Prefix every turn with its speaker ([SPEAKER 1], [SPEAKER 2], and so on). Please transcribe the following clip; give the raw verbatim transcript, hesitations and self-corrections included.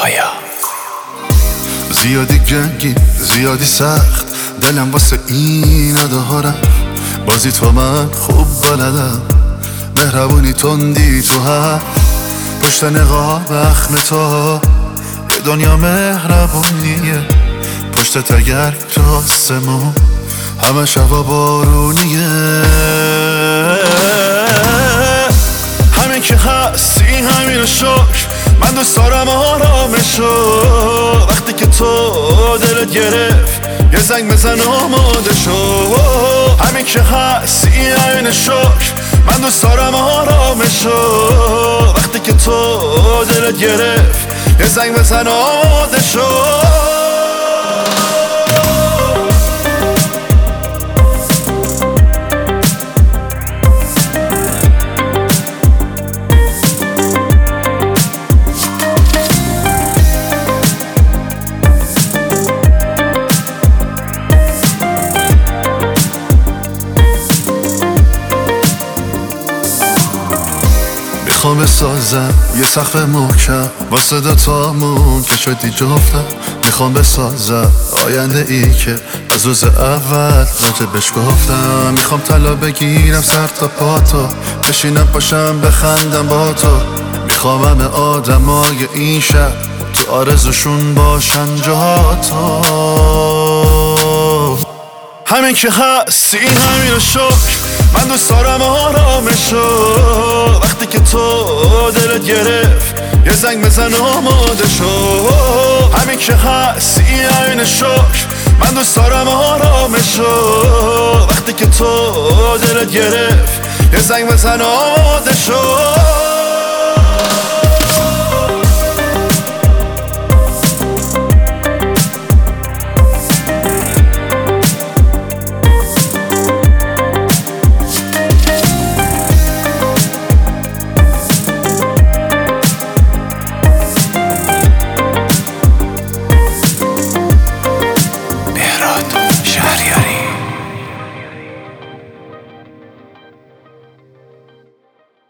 [SPEAKER 1] پایا.
[SPEAKER 2] زیادی گنگی زیادی سخت دلم واسه اینا دارم، بازی تو من خوب بلدم، مهربونی تندی تو هم پشت نقاب اخم تو یه دنیا مهربونیه، پشت تگرگ تو آسمون همه شبا بارونیه. همین که هستی همین شکر، من دوست دارم آرامشو، وقتی که تو دلت گرفت یه زنگ بزن آماده شو. همین که هستی همین شکر، من دوست دارم آرامشو، وقتی که تو دلت گرفت یه زنگ بزن آماده شو. میخوام بسازم یه سقف محکم واسه دوتامون که شدی جفتم، میخوام بسازم آینده ای که از روز اول راجبش گفتم. میخوام طلا بگیرم سر تا پا تو، بشینم پاشم بخندم با تو. میخوام همه آدمای این شهر تو آرزوشون باشن جا تو. همین که هستی همین رو شکر، من دوست دارم آرامشو، وقتی که تو دلت گرفت یه زنگ بزن آماده شو. همین که هستی همین شکر، من دوست دارم آرامشو، وقتی که تو دلت گرفت یه زنگ بزن آماده شو.